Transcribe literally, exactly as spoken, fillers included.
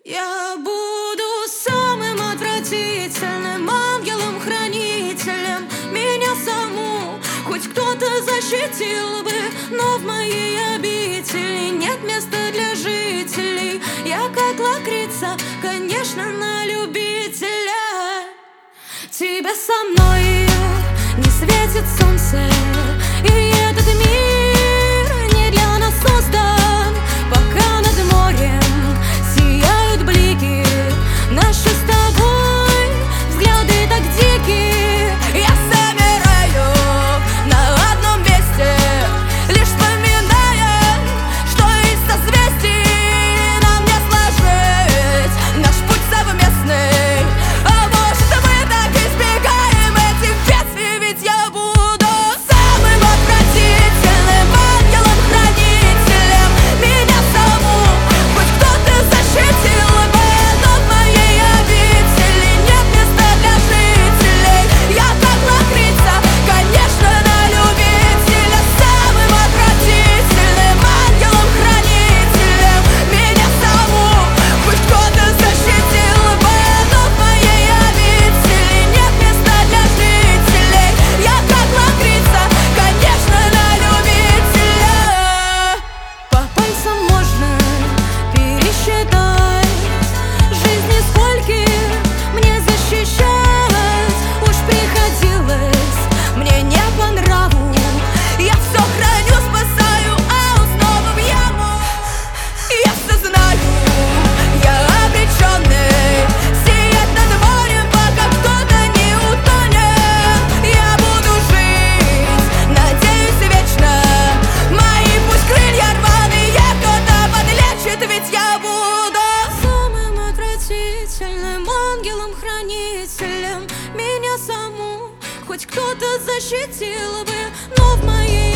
Я буду самым отвратительным ангелом-хранителем. Меня саму хоть кто-то защитил бы, но в моей обители нет места для жителей. Я как лакрица, конечно, на любителя. Тебе со мной не светит солнце, и этот мир не для нас создан. Пока над морем сияют блики, наши с тобой взгляды так дикие. Я замираю на одном месте, лишь вспоминая, что из созвездий нам не сложить наш путь совместный. А может, мы так избегаем этих бедствий, ведь я буду самым отвратительным ангелом-хранителем. Меня саму хоть кто-то защитил бы, но в моей обители нет места для жителей. Я как лакрица, конечно, на любителя. Самым отвратительным ангелом-хранителем. Меня саму хоть кто-то защитил бы, но в моей обители нет места для жителей. Я как лакрица, конечно, на любителя. По пальцам можно пересчитать жизни, скольких мне защищать уж приходилось мне не по нраву. Я все храню, спасаю, а он снова в яму. Я все знаю, я обреченный сиять над морем, пока кто-то не утонет. Я буду жить, надеюсь, вечно. Мои пусть крылья рваные кто-то подлечит, ведь я буду самым отвратительным ангелом-хранителем. Меня саму хоть кто-то защитил бы, но в моей